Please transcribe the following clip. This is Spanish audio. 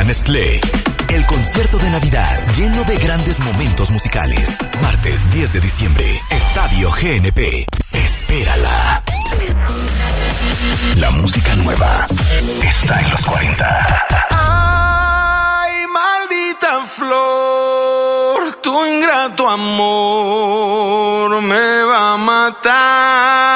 Nestlé. El concierto de Navidad, lleno de grandes momentos musicales. Martes 10 de diciembre, Estadio GNP. Espérala. La música nueva está en los 40. Ay, maldita flor, tu ingrato amor me va a matar.